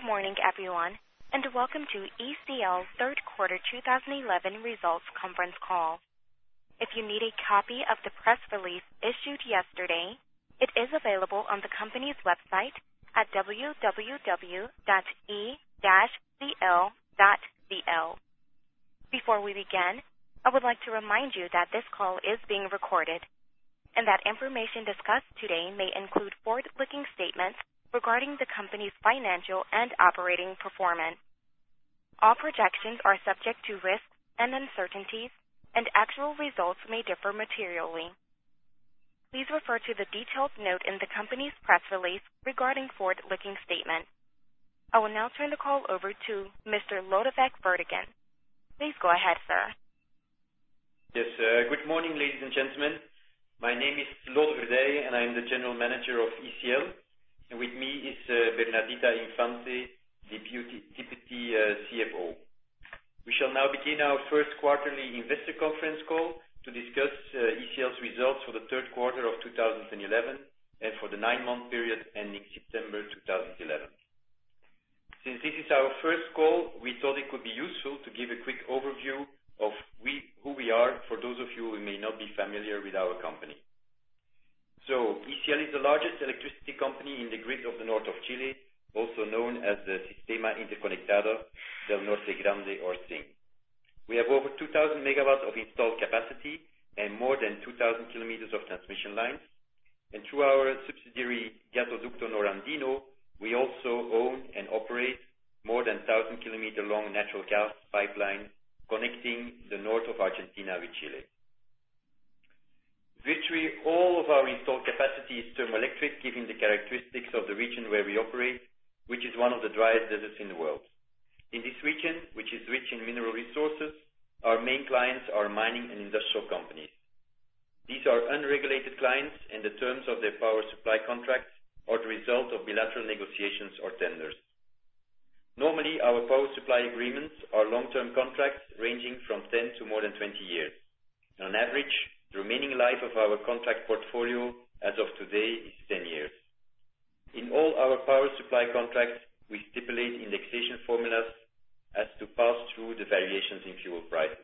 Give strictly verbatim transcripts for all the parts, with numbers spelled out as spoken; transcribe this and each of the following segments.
morning, everyone, and welcome to E C L's third quarter twenty eleven results conference call. If you need a copy of the press release issued yesterday, it is available on the company's website at w w w dot e dash c l dot c l. Before we begin, I would like to remind you that this call is being recorded and that information discussed today may include forward-looking statements regarding the company's financial and operating performance. All projections are subject to risks and uncertainties, and actual results may differ materially. Please refer to the detailed note in the company's press release regarding forward-looking statements. I will now turn the call over to Mister Lodewijk Bertegan. Please go ahead, sir. Yes, uh, good morning, ladies and gentlemen. My name is Lode Verdijen, and I am the General Manager of E C L. And with me is uh, Bernardita Infante, Deputy, Deputy uh, C F O. We shall now begin our first quarterly investor conference call to discuss uh, E C L's results for the third quarter of two thousand eleven and for the nine-month period ending September two thousand eleven. Since this is our first call, we thought it could be useful to give a quick overview of we, who we are for those of you who may not be familiar with our company. So, E C L is the largest electricity company in the grid of the north of Chile, also known as the Sistema Interconectado del Norte Grande, or S I N G. We have over two thousand megawatts of installed capacity and more than two thousand kilometers of transmission lines. And through our subsidiary Gasoducto Norandino, we also own and operate more than one thousand kilometer long natural gas pipeline connecting the north of Argentina with Chile. Virtually all of our installed capacity is thermoelectric, given the characteristics of the region where we operate, which is one of the driest deserts in the world. In this region, which is rich in mineral resources, our main clients are mining and industrial companies. These are unregulated clients, and the terms of their power supply contracts are the result of bilateral negotiations or tenders. Normally, our power supply agreements are long-term contracts ranging from ten to more than twenty years. And on average, the remaining life of our contract portfolio as of today is ten years. In all our power supply contracts, we stipulate indexation formulas as to pass through the variations in fuel prices.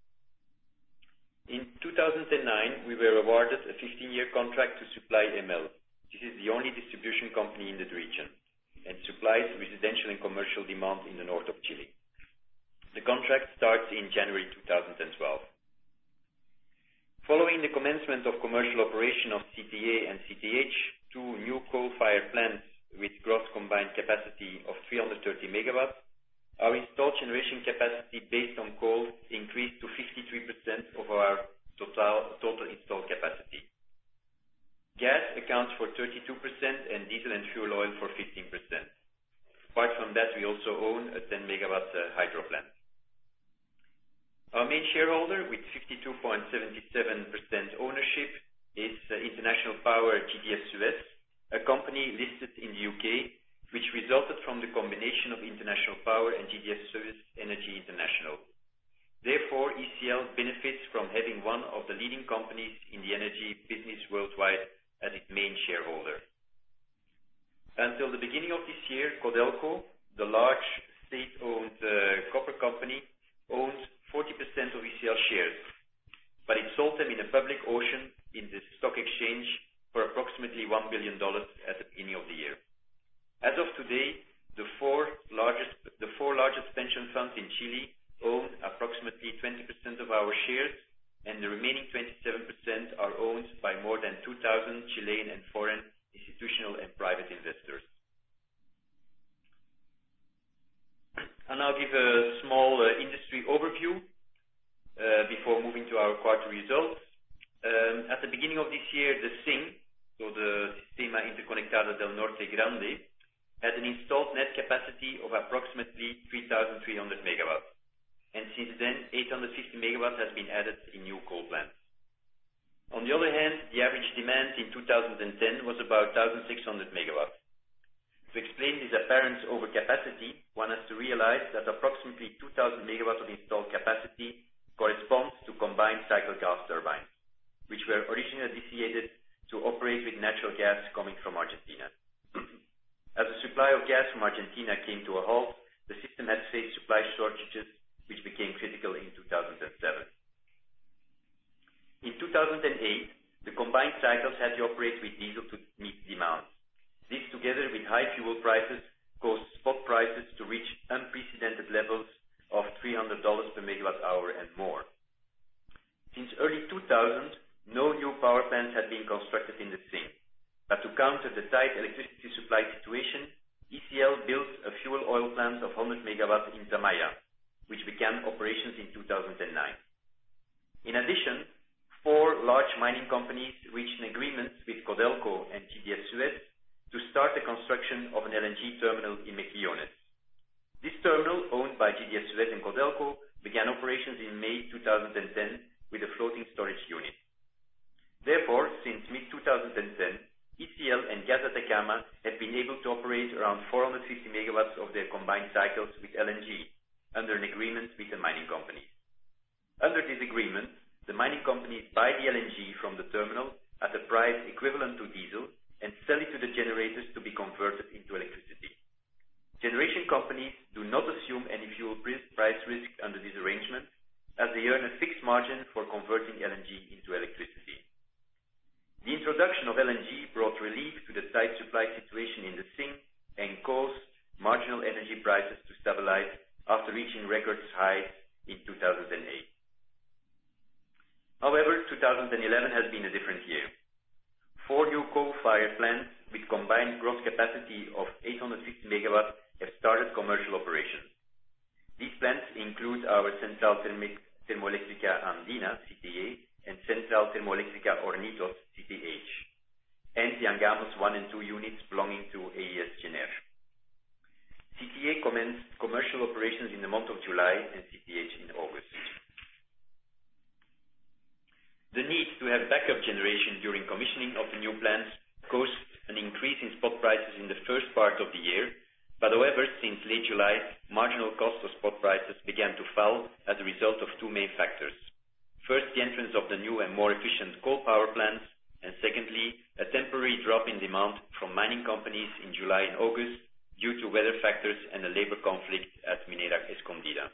In two thousand nine, we were awarded a fifteen-year contract to supply M L. This is the only distribution company in the region and supplies residential and commercial demand in the north of Chile. The contract starts in January two thousand twelve. Following the commencement of commercial operation of C T A and C T H, two new coal-fired plants with gross combined capacity of three hundred thirty megawatts, our installed generation capacity based on coal increased to fifty-three percent of our total, total installed capacity. Gas accounts for thirty-two percent and diesel and fuel oil for fifteen percent. Apart from that, we also own a ten megawatt uh, hydro plant. Our main shareholder, with fifty-two point seven seven percent ownership, is uh, International Power G D S Suez, a company listed in the U K, which resulted from the combination of International Power and G D S Suez Energy International. Therefore, E C L benefits from having one of the leading companies in the energy business worldwide as its main shareholder. Until the beginning of this year, Codelco, the large state-owned uh, copper company, owned forty percent of E C L shares, but it sold them in a public auction in the stock exchange for approximately one billion dollars at the beginning of the year. As of today, the four largest, the four largest pension funds in Chile own approximately twenty percent of our shares, and the remaining twenty-seven percent are owned by more than two thousand Chilean and foreign institutional and private investors. I'll now give a small uh, industry overview uh, before moving to our quarter results. Um, at the beginning of this year, the S I N G, so the Sistema Interconectado del Norte Grande, had an installed net capacity of approximately three thousand three hundred megawatts. And since then, eight hundred fifty megawatts has been added in new coal plants. On the other hand, the average demand in two thousand ten was about one thousand six hundred megawatts. To explain this apparent overcapacity, one has to realize that approximately two thousand megawatts of installed capacity corresponds to combined cycle gas turbines, which were originally initiated to operate with natural gas coming from Argentina. As the supply of gas from Argentina came to a halt, the system had faced supply shortages, which became critical in two thousand seven. In two thousand eight, the combined cycles had to operate with diesel to meet demand. This, together with high fuel prices, caused spot prices to reach unprecedented levels of three hundred dollars per megawatt hour and more. Since early two thousand, no new power plants had been constructed in the S I N. But to counter the tight electricity supply situation, E C L built a fuel oil plant of one hundred megawatts in Tamaya, which began operations in two thousand nine. In addition, four large mining companies reached an agreement with Codelco and G D S Suez to start the construction of an L N G terminal in Mejillones. This terminal, owned by G D S Suez and Codelco, began operations in May two thousand ten with a floating storage unit. Therefore, since mid twenty ten, E C L and Gas Atacama have been able to operate around four hundred fifty megawatts of their combined cycles with L N G under an agreement with the mining companies. Under this agreement, the mining companies buy the L N G from the terminal at a price equivalent to diesel and sell it to the generators to be converted into electricity. Generation companies do not assume any fuel price risk under this arrangement, as they earn a fixed margin for converting L N G into electricity. The introduction of L N G brought relief to the tight supply situation in the S I N and caused marginal energy prices to stabilize after reaching record highs in two thousand eight. However, two thousand eleven has been a different year. Four new coal-fired plants with combined gross capacity of eight hundred fifty megawatts have started commercial operations. These plants include our Central Termoeléctrica Andina, C T A, and Central Termoeléctrica Hornitos, C T H, and the Angamos one and two units belonging to A E S Gener. C T A commenced commercial operations in the month of July and C T H in August. The need to have backup generation during commissioning of the new plants caused an increase in spot prices in the first part of the year, but however, since late July, marginal costs of spot prices began to fall as a result of two main factors. First, the entrance of the new and more efficient coal power plants, and secondly, a temporary drop in demand from mining companies in July and August due to weather factors and a labor conflict at Minera Escondida.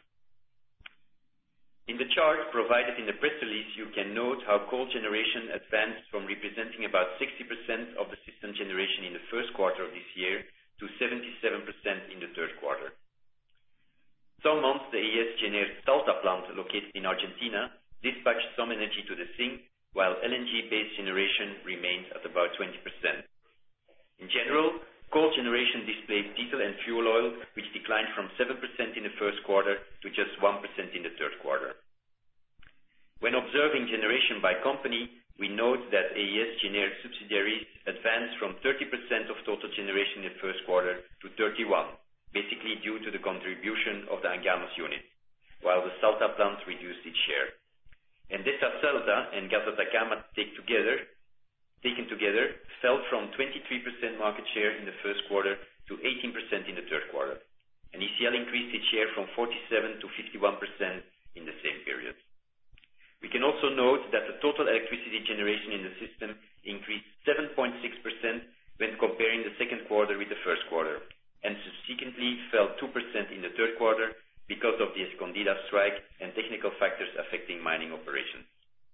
In the chart provided in the press release, you can note how coal generation advanced from representing about sixty percent of the system generation in the first quarter of this year to seventy-seven percent in the third quarter. Some months, the A E S Gener Salta plant located in Argentina dispatched some energy to the S I N, while L N G-based generation remained at about twenty percent. In general, coal generation displayed diesel and fuel oil, which declined from seven percent in the first quarter to just one percent in the third quarter. When observing generation by company, we note that A E S Gener subsidiaries advanced from thirty percent of total generation in the first quarter to thirty-one, basically due to the contribution of the Angamos unit, while the Salta plant reduced its share. Endesa Salta and Gas Atacama take together, taken together fell from twenty-three percent market share in the first quarter to eighteen percent in the third quarter, and E C L increased its share from forty-seven to fifty-one percent in the same period. We can also note that the total electricity generation in the system increased seven point six percent when comparing the second quarter with the first quarter, and subsequently fell two percent in the third quarter because of the Escondida strike and technical factors affecting mining operations.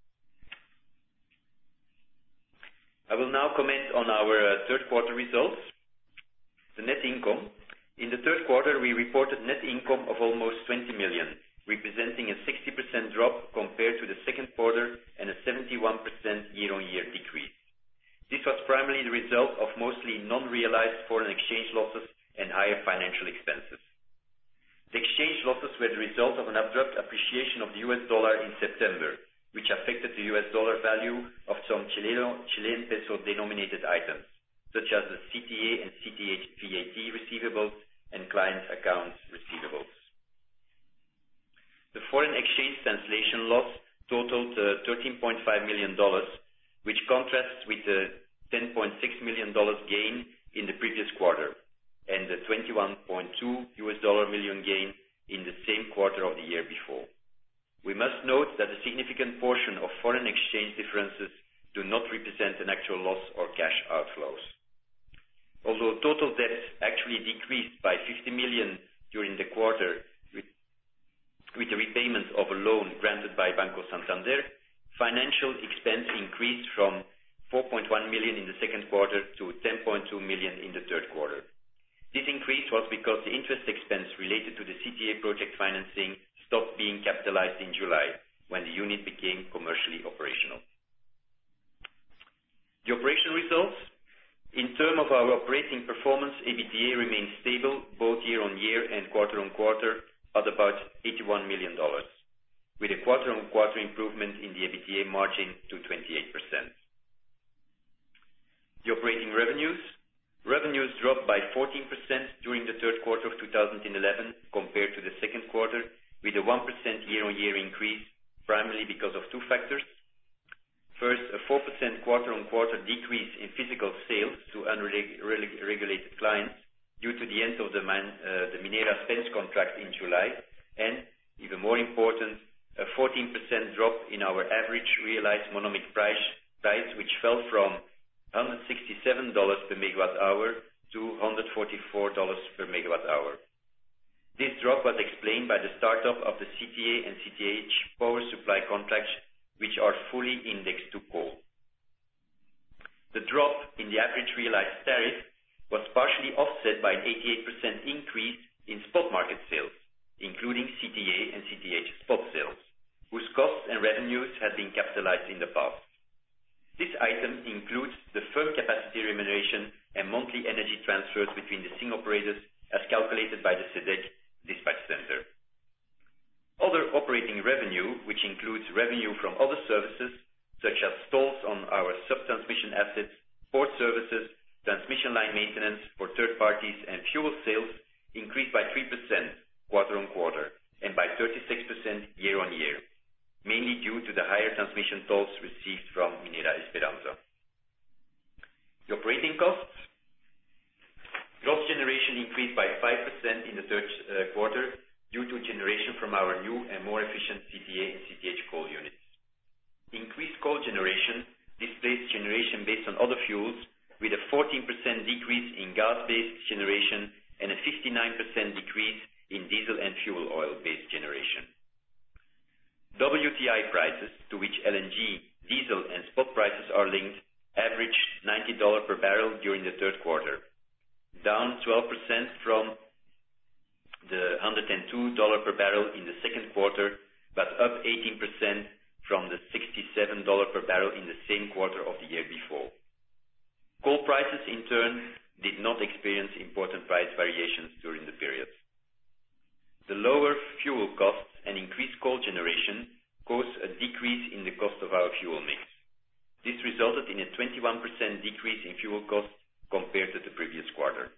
I will now comment on our uh, third quarter results. The net income. In the third quarter, we reported net income of almost twenty million, representing a sixty percent drop compared to the second quarter and a seventy-one percent year-on-year decrease. This was primarily the result of mostly non-realized foreign exchange losses and higher financial expenses. The exchange losses were the result of an abrupt appreciation of the U S dollar in September, which affected the U S dollar value of some Chilean, Chilean peso-denominated items, such as the C T A and C T H V A T receivables and client accounts receivables. The foreign exchange translation loss totaled uh, thirteen point five million dollars, which contrasts with the ten point six million dollars gain in the previous quarter and the twenty-one point two U S dollar million gain in the same quarter of the year before. We must note that a significant portion of foreign exchange differences do not represent an actual loss or cash outflows. Although total debt actually decreased by fifty million during the quarter with, with the repayment of a loan granted by Banco Santander, financial expense increased from four point one million in the second quarter to ten point two million in the third quarter. This increase was because the interest expense related to the C T A project financing stopped being capitalized in July, when the unit became commercially operational. The operational results. In terms of our operating performance, EBITDA remained stable both year-on-year and quarter-on-quarter at about eighty-one million dollars, with a quarter-on-quarter improvement in the EBITDA margin to twenty-eight percent. The operating revenues. Revenues dropped by fourteen percent during the third quarter of two thousand eleven compared to the second quarter, with a one percent year-on-year increase, primarily because of two factors. First, a four percent quarter-on-quarter decrease in physical sales to unregulated clients due to the end of the, man, uh, the Minera Spence contract in July, and, even more important, a fourteen percent drop in our average realized monomic price, price which fell from one hundred sixty-seven dollars per megawatt hour to one hundred forty-four dollars per megawatt hour. This drop was explained by the startup of the C T A and C T H power supply contracts, which are fully indexed to coal. The drop in the average realized tariff was partially offset by an eighty-eight percent increase in spot market sales, including C T A and C T H spot sales, whose costs and revenues had been capitalized in the past. This item includes the firm capacity remuneration and monthly energy transfers between the S I N operators as calculated by the S E D E C dispatch center. Other operating revenue, which includes revenue from other services, such as tolls on our sub-transmission assets, port services, transmission line maintenance for third parties, and fuel sales, increased by three percent quarter-on-quarter and by thirty-six percent year-on-year, mainly due to the higher transmission tolls received from Minera Esperanza. The operating costs. Gross generation increased by five percent in the third uh, quarter, due to generation from our new and more efficient C T A and C T H coal units. Increased coal generation displaced generation based on other fuels, with a fourteen percent decrease in gas-based generation and a fifty-nine percent decrease in diesel and fuel oil-based generation. W T I prices, to which L N G, diesel, and spot prices are linked, averaged ninety dollars per barrel during the third quarter, down twelve percent from the one hundred two dollars per barrel in the second quarter, but up eighteen percent from the sixty-seven dollars per barrel in the same quarter of the year before. Coal prices, in turn, did not experience important price variations during the period. The lower fuel costs and increased coal generation caused a decrease in the cost of our fuel mix. This resulted in a twenty-one percent decrease in fuel costs compared to the previous quarter.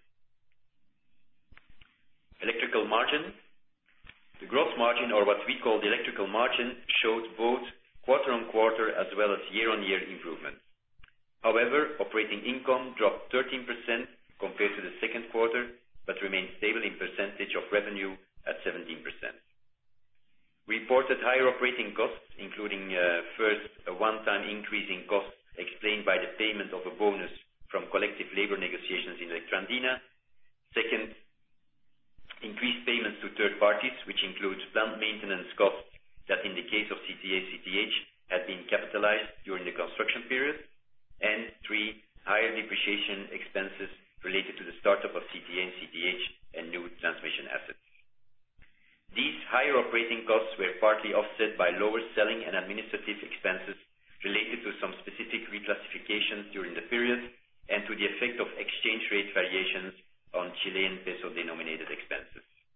Electrical margin. The gross margin, or what we call the electrical margin, showed both quarter-on-quarter as well as year-on-year improvement. However, operating income dropped thirteen percent compared to the second quarter, but remained stable in percentage of revenue at seventeen percent. We reported higher operating costs, including uh, first, a one-time increase in costs explained by the payment of a bonus from collective labor negotiations in Electrandina. Second, increased payments to third parties, which includes plant maintenance costs that in the case of C T A C T H had been capitalized during the construction period. And three, higher depreciation expenses related to the startup of C T A and C T H and new transmission assets. These higher operating costs were partly offset by lower selling and administrative expenses related to some specific reclassifications during the period and to the effect of exchange rate variations on Chilean peso-denominated expenses.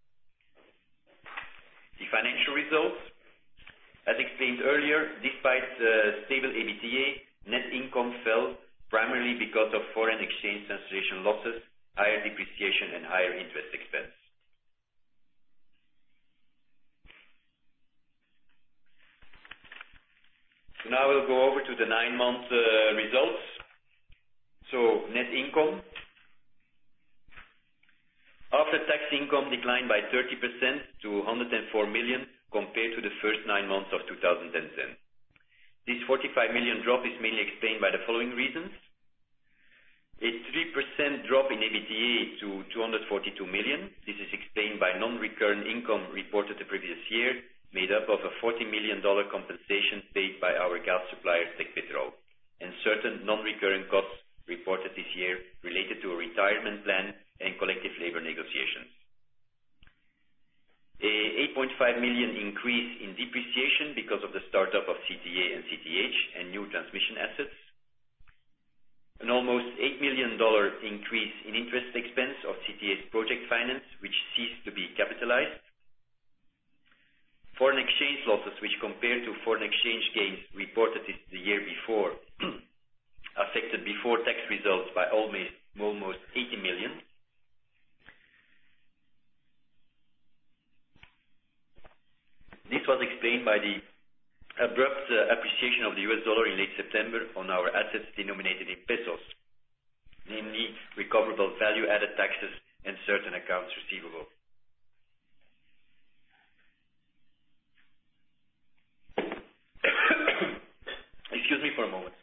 The financial results. As explained earlier, despite uh, stable EBITDA, net income fell primarily because of foreign exchange translation losses, higher depreciation, and higher interest expense. So now we'll go over to the nine-month uh, results. So net income. After-tax income declined by thirty percent to one hundred four million dollars compared to the first nine months of two thousand ten. This forty-five million dollars drop is mainly explained by the following reasons. A three percent drop in EBITDA to two hundred forty-two million. This is explained by non-recurrent income reported the previous year, made up of a forty million dollars compensation paid by our gas supplier, Tecpetrol, and certain non-recurring costs reported this year related to a retirement plan and collective labor negotiations. A eight point five million increase in depreciation because of the startup of C T A and C T H and new transmission assets. An almost eight million dollars increase in interest expense of C T A's project finance, which ceased to be capitalized. Foreign exchange losses, which compared to foreign exchange gains reported the year before, affected before tax results by almost, almost eighty million. This was explained by the abrupt uh, appreciation of the U S dollar in late September on our assets denominated in pesos, namely recoverable value-added taxes and certain accounts receivable. Excuse me for a moment.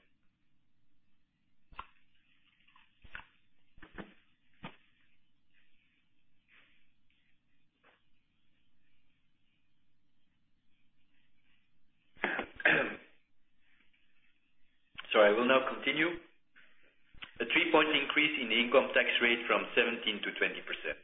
So I will now continue. A three-point increase in the income tax rate from seventeen to twenty percent.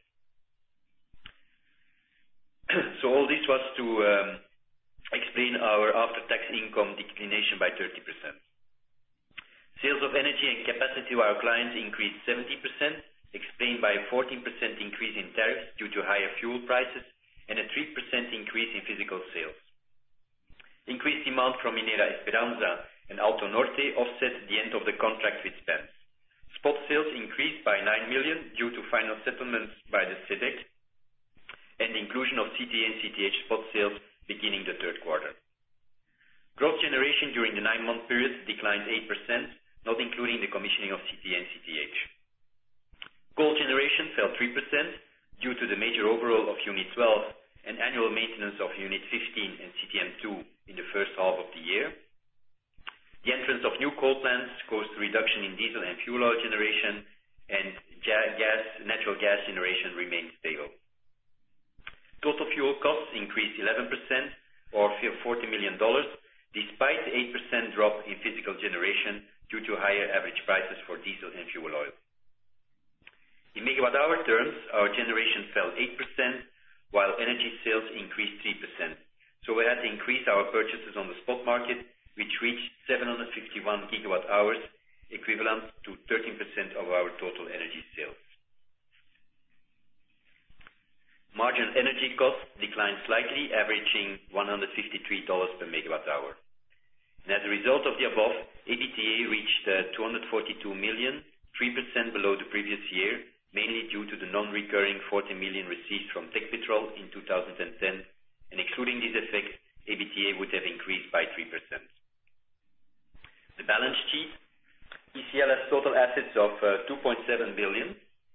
So all this was to um, explain our after-tax income declination by thirty percent. Sales of energy and capacity to our clients increased seventy percent, explained by a fourteen percent increase in tariffs due to higher fuel prices and a three percent increase in physical sales. Increased demand from Minera Esperanza and Alto Norte offset the end of the contract with Spence. Spot sales increased by nine million due to final settlements by the S E D E C and the inclusion of C T A and C T H spot sales beginning the third quarter. Gross generation during the nine-month period declined eight percent, not including the commissioning of C T A and C T H. Coal generation fell three percent due to the major overhaul of Unit twelve and annual maintenance of Unit fifteen and C T M two in the first half of the year. The entrance of new coal plants caused a reduction in diesel and fuel oil generation, and gas, natural gas generation remained stable. Total fuel costs increased eleven percent, or forty million dollars, despite the eight percent drop in physical generation due to higher average prices for diesel and fuel oil. In megawatt-hour terms, our generation fell eight percent, while energy sales increased three percent. So we had to increase our purchases on the spot market, which reached seven hundred fifty-one gigawatt hours, equivalent to thirteen percent of our total energy sales. Marginal energy costs declined slightly, averaging one hundred fifty-three dollars per megawatt hour. And as a result of the above, EBITDA reached uh, two hundred forty-two million, three percent below the previous year, mainly due to the non-recurring forty million received from Tecpetrol in two thousand ten, and excluding this effect, EBITDA would have increased by three percent. The balance sheet, E C L has total assets of uh, two point seven billion,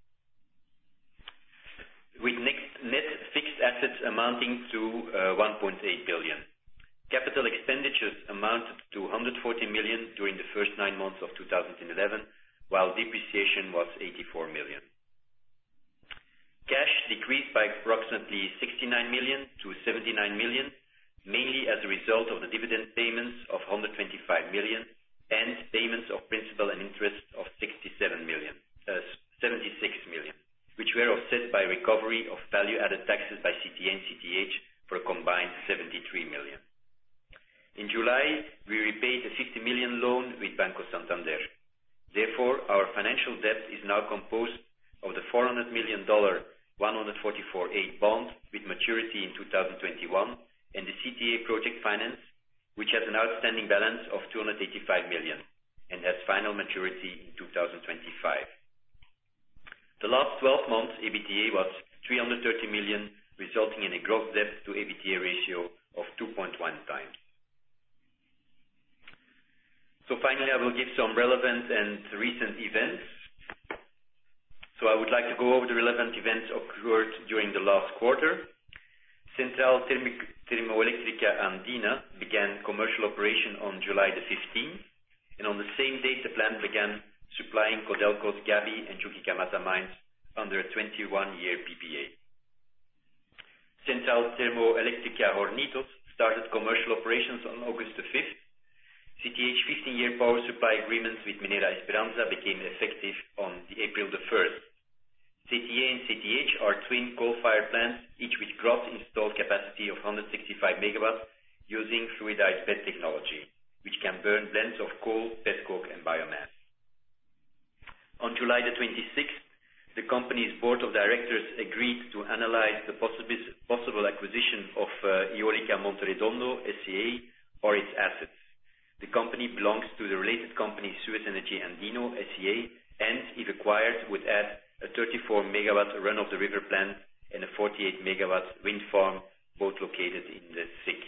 with next net fixed assets amounting to uh, one point eight billion. Capital expenditures amounted to one hundred forty million during the first nine months of two thousand eleven, while depreciation was eighty-four million. Cash decreased by approximately sixty-nine million to seventy-nine million, mainly as a result of the dividend payments of one hundred twenty-five million and payments of principal and interest of sixty-seven million, uh, seventy-six million, which were offset by recovery of value-added taxes by C T A and C T H for a combined seventy-three million. In July, we repaid a fifty million loan with Banco Santander. Therefore, our financial debt is now composed of the four hundred million dollars one forty-four A bond with maturity in two thousand twenty-one and the C T A project finance, which has an outstanding balance of two hundred eighty-five million and has final maturity in two thousand twenty-five. The last twelve months, EBITDA was three hundred thirty million, resulting in a gross debt to EBITDA ratio of two point one times. So finally, I will give some relevant and recent events. So I would like to go over the relevant events occurred during the last quarter. Central Termoelectrica Andina began commercial operation on July the fifteenth, and on the same date the plant began supplying Codelco's Gaby and Chuquicamata mines under a twenty-one-year P P A. Central Termoeléctrica Hornitos started commercial operations on August the fifth. C T H fifteen-year power supply agreements with Minera Esperanza became effective on the April the first. C T A and C T H are twin coal-fired plants, each with gross installed capacity of one hundred sixty-five megawatts using fluidized bed technology, which can burn blends of coal, petcoke, and biomass. On July the twenty-sixth, the company's board of directors agreed to analyze the possib- possible acquisition of uh, Eólica Monte Redondo, S C A, or its assets. The company belongs to the related company Suez Energy Andino, S C A, and, if acquired, would add a thirty-four megawatt run-of-the-river plant and a forty-eight megawatt wind farm, both located in the S I C.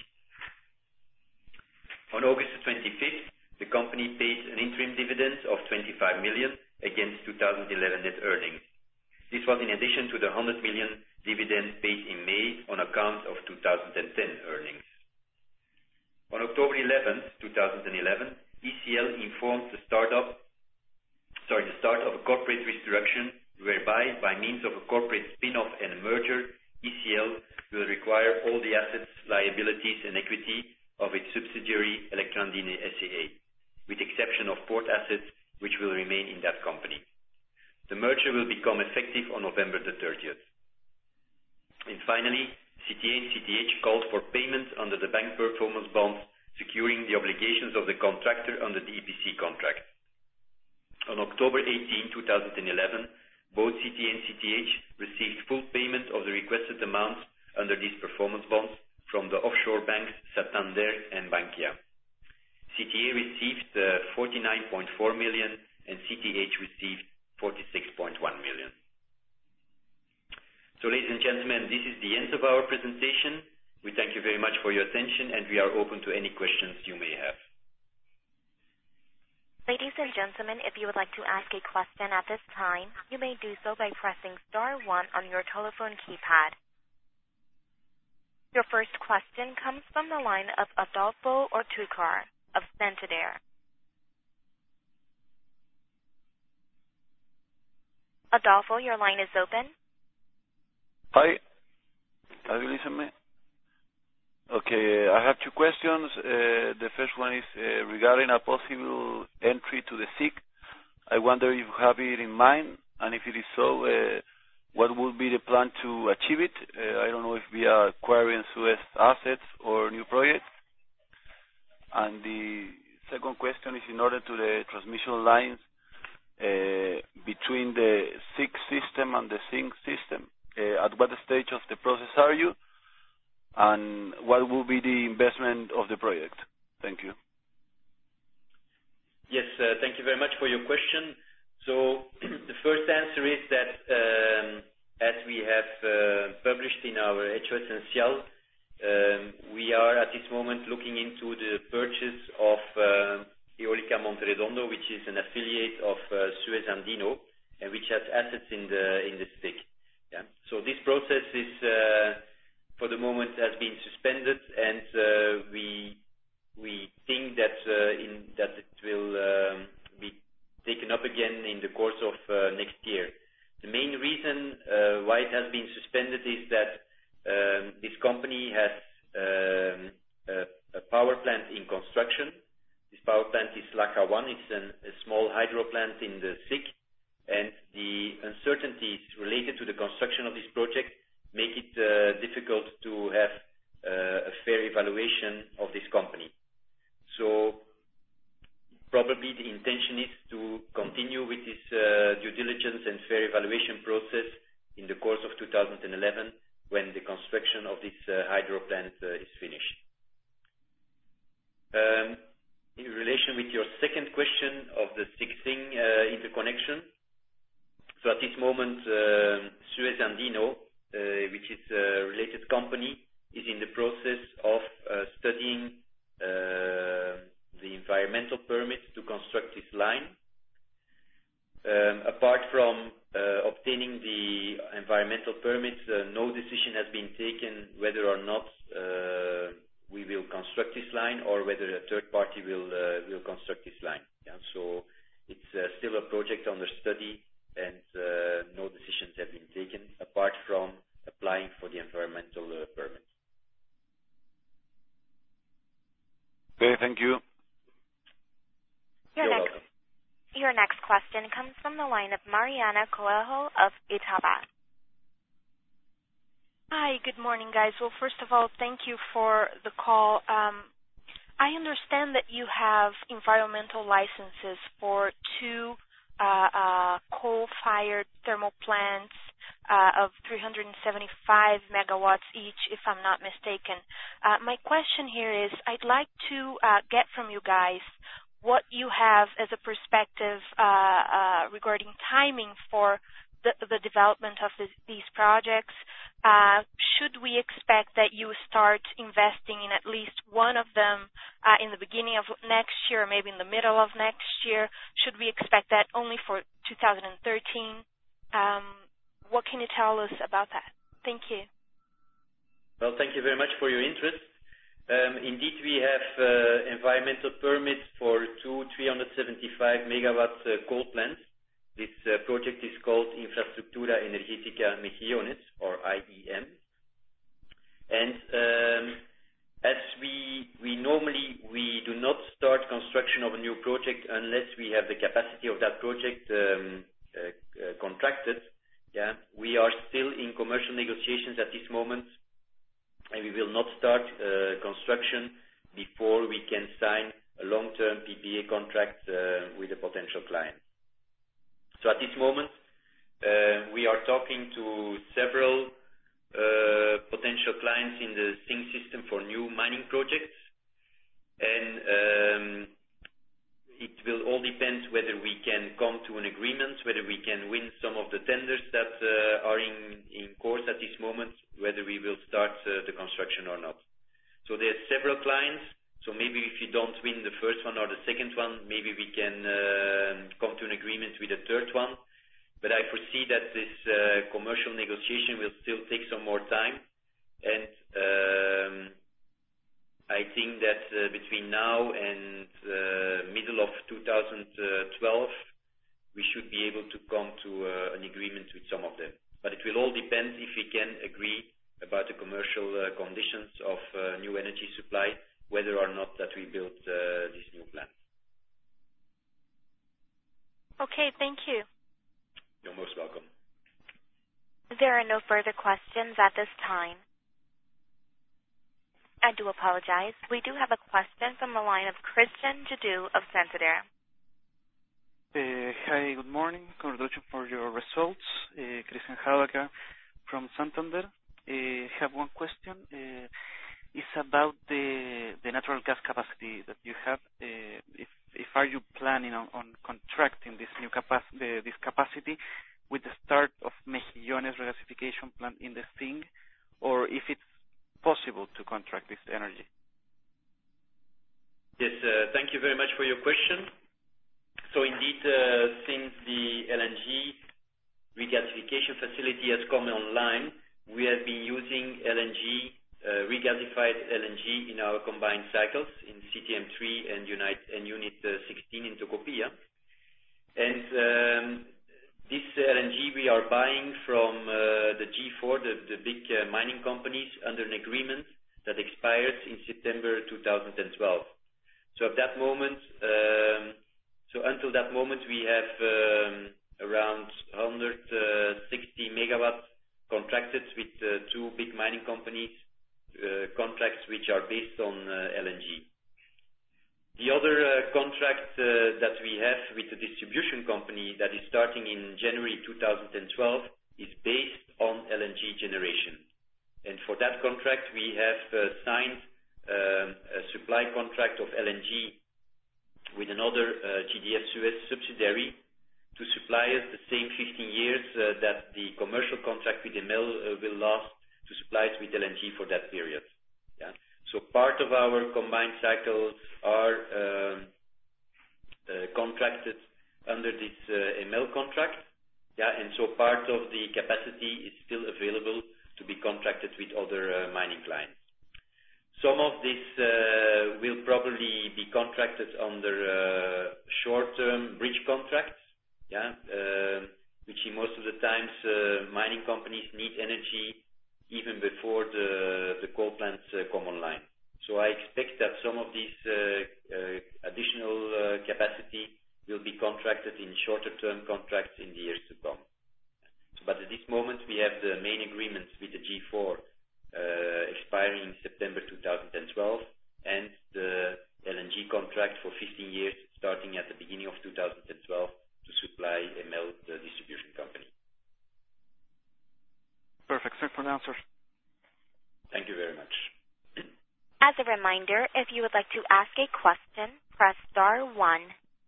On August the twenty-fifth, the company paid an interim dividend of twenty-five million against two thousand eleven net earnings. This was in addition to the one hundred million dividend paid in May on account of two thousand ten earnings. On October eleventh, two thousand eleven, E C L informed the startup, sorry, the start of a corporate restructuring whereby, by means of a corporate spin-off and a merger, E C L will require all the assets, liabilities, and equity of its subsidiary Electroandine S A A, with exception of port assets, which will remain in that company. The merger will become effective on November the thirtieth. And finally, C T A and C T H called for payment under the bank performance bonds securing the obligations of the contractor under the E P C contract. On October eighteenth, two thousand eleven, both C T A and C T H received full payment of the requested amounts under these performance bonds from the offshore banks Santander and Bankia. C T A received uh, forty-nine point four million and C T H received forty-six point one million. So, ladies and gentlemen, this is the end of our presentation. We thank you very much for your attention, and we are open to any questions you may have. Ladies and gentlemen, if you would like to ask a question at this time, you may do so by pressing star one on your telephone keypad. Your first question comes from the line of Adolfo Ortúzar of Santander. Adolfo, your line is open. Hi. Have you listened me? Okay, I have two questions. Uh, the first one is uh, regarding a possible entry to the S I C. I wonder if you have it in mind, and if it is so, uh, what would be the plan to achieve it? Uh, I don't know if via acquiring Suez assets or new projects. And the second question is in order to the transmission lines uh, between the S I C system and the zinc system. Uh, at what stage of the process are you? And what will be the investment of the project? Thank you. Yes, uh, thank you very much for your question. So the first answer is that um, as we have uh, published in our Hecho Esencial, um, we are at this moment looking into the purchase of uh, Eólica Monte Redondo, which is an affiliate of uh, Suez Andino, and which has assets in the in the S I C. Yeah. So this process is, uh, for the moment, has been suspended, and uh, we we think that uh, in that it will um, be taken up again in the course of uh, next year. The main reason uh, why it has been suspended is that um, this company has um, a, a power plant in construction. This power plant is Laca one. It's an, a small hydro plant in the S I C. And the uncertainties related to the construction of this project make it uh, difficult to have uh, a fair evaluation of this company. So probably the intention is to continue with this uh, due diligence and fair evaluation process in the course of two thousand eleven, when the construction of this uh, hydro plant uh, is finished. Um, in relation with your second question of the S I C-Zing uh, interconnection, so at this moment, uh, Suez Andino, uh, which is a related company, is in the process of uh, studying uh, the environmental permit to construct this line. Um, apart from uh, obtaining the environmental permit, uh, no decision has been taken whether or not uh, we will construct this line or whether a third party will uh, will construct this line. Yeah, so it's uh, still a project under study, and uh, no decisions have been taken apart from applying for the environmental uh, permit. Okay, thank you. Your You're next, welcome. Your next question comes from the line of Mariana Coelho of Itaba. Hi, good morning, guys. Well, first of all, thank you for the call. Um, I understand that you have environmental licenses for two uh, uh, coal-fired thermal plants uh, of three hundred seventy-five megawatts each, if I'm not mistaken. Uh, my question here is, I'd like to uh, get from you guys what you have as a perspective uh, uh, regarding timing for the, the development of this, these projects. Uh, should we expect that you start investing in at least one of them uh, in the beginning of next year, or maybe in the middle of next year? Should we expect that only for two thousand thirteen? Um, what can you tell us about that? Thank you. Well, thank you very much for your interest. Um, indeed, we have uh, environmental permits for two three hundred seventy-five megawatt uh, coal plants. This uh, project is called Infraestructura Energética Mejillones, or I E M. And um, as we, we normally, we do not start construction of a new project unless we have the capacity of that project um, uh, uh, contracted. Yeah, we are still in commercial negotiations at this moment, and we will not start uh, construction before we can sign a long-term P P A contract uh, with a potential client. So at this moment, uh, we are talking to several uh, potential clients in the S I N G system for new mining projects, and um, it will all depend whether we can come to an agreement, whether we can win some of the tenders that uh, are in, in course at this moment, whether we will start uh, the construction or not. So there's several clients, so maybe if you don't win the first one or the second one, maybe we can uh, come to an agreement with the third one. But I foresee that this uh, commercial negotiation will still take some more time, and um, I think that uh, between now and uh, middle of two thousand twelve, we should be able to come to uh, an agreement with some of them. But it will all depend if we can agree about the commercial uh, conditions of uh, new energy supply, whether or not that we build uh, this new plant. Okay, thank you. You're most welcome. There are no further questions at this time. I do apologize. We do have a question from the line of Christian Jadot of Santander. Uh, hi, good morning. Congratulations for your results. Uh, Christian Jadot from Santander. I uh, have one question. Uh, it's about the the natural gas capacity that you have. Uh, if if are you planning on, on contracting this new capacity, this capacity, with the start of Mejillones regasification plant in the S I N G, or if it's possible to contract this energy? Yes, uh, thank you very much for your question. So indeed, uh, since the L N G regasification facility has come online, we have been using L N G, uh, regasified L N G in our combined cycles in C T M three and, Unite, and Unit uh, sixteen in Tocopilla. And um, this L N G we are buying from uh, the G four, the, the big uh, mining companies, under an agreement that expires in September two thousand twelve. So at that moment, um, so until that moment, we have um, around one hundred sixty megawatts contracted with uh, two big mining companies, uh, contracts which are based on uh, L N G. The other uh, contract uh, that we have with the distribution company that is starting in January two thousand twelve is based on L N G generation. And for that contract, we have uh, signed um, a supply contract of L N G with another uh, G D F Suez subsidiary to supply us the same fifteen years uh, that the commercial contract with Emel uh, will last to supply us with L N G for that period. Yeah. So part of our combined cycles are um, uh, contracted under this uh, Emel contract, yeah, and so part of the capacity is still available to be contracted with other uh, mining clients. Some of this uh, will probably be contracted under uh, short-term bridge contracts, yeah, uh, which in most of the times uh, mining companies need energy even before the, the coal plants uh, come online. So I expect that some of this uh, uh, additional uh, capacity will be contracted in shorter-term contracts in the years to come. So, but at this moment, we have the main agreements with the G four Uh, expiring in September two thousand twelve, and the L N G contract for fifteen years starting at the beginning of two thousand twelve to supply E M L, the distribution company. Perfect. Thanks for the answer. Thank you very much. As a reminder, if you would like to ask a question, press star one.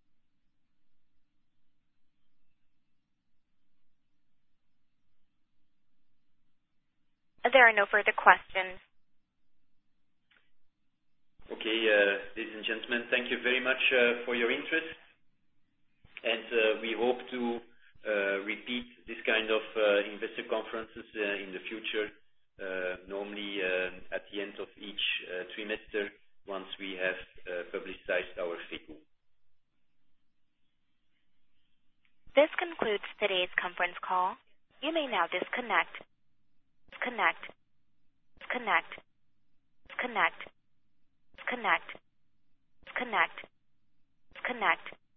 There are no further questions. Okay, uh, ladies and gentlemen, thank you very much uh, for your interest, and uh, we hope to uh, repeat this kind of uh, investor conferences uh, in the future, uh, normally uh, at the end of each uh, trimester once we have uh, publicized our F A Q. This concludes today's conference call. You may now disconnect. Disconnect. Disconnect. Disconnect. Disconnect. Disconnect. Disconnect.